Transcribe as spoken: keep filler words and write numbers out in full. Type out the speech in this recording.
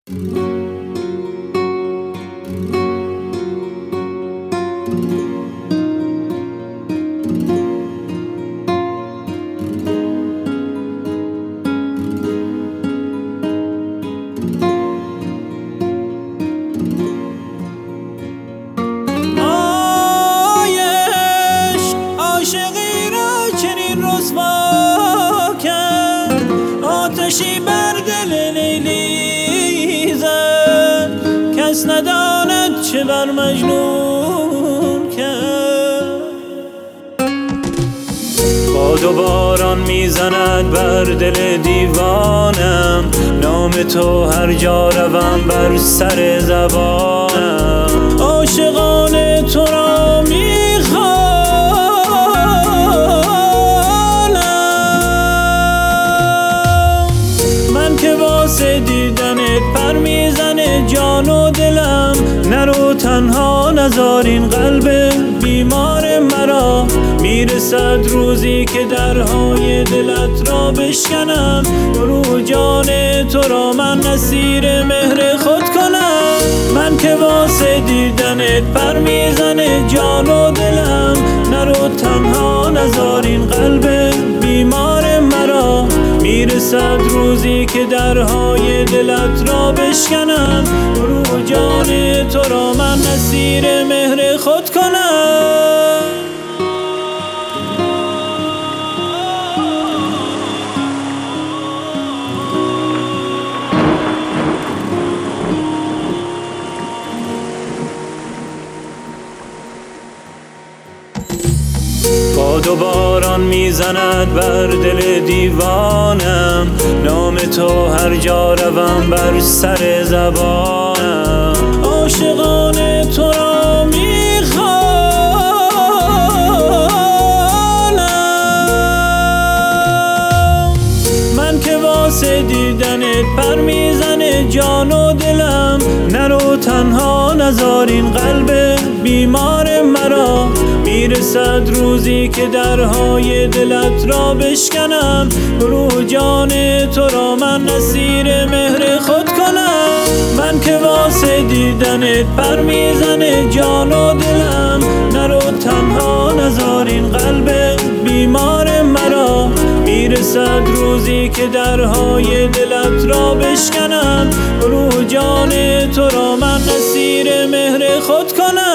آتشی بر دل لیلی زد، کس نداند چه بر مجنون کرد. باد و باران میزند بر دل دیوانم، نام تو هر جا روم بر سر زبانم. عاشقان تو را میخوام، که واسه دیدنت پر میزنه جان و دلم. نرو تنها نذار این قلب بیمار مرا، میرسد روزی که درهای دلت را بشکنم. برو جان تو را من اسیر مهر خود کنم. من که واسه دیدنت پر میزنه جان و دلم. نرو تنها نذار این قلب بیمار مرا، میرسد روزی که درهای دلت را بشکنم. برو جان تو را من اسیر مهر خود کنم. باد و باران میزند بر دل دیوانم، نام تو هر جا روم بر سر زبانم. عاشقان تو را میخوانم، من که واسه دیدنت پر میزنه جان و دلم. نرو تنها نذار این قلب بیمار مرا، میرسد روزی که درهای دلت را بشکنم. برو جان تو را من اسیر مهر خود کنم. من که واسه دیدنت پر میزنه جان و دلم. نرو تنها نذار این قلب بیمار مرا، میرسد روزی که درهای دلت را بشکنم. برو جان تو را من اسیر مهر خود کنم.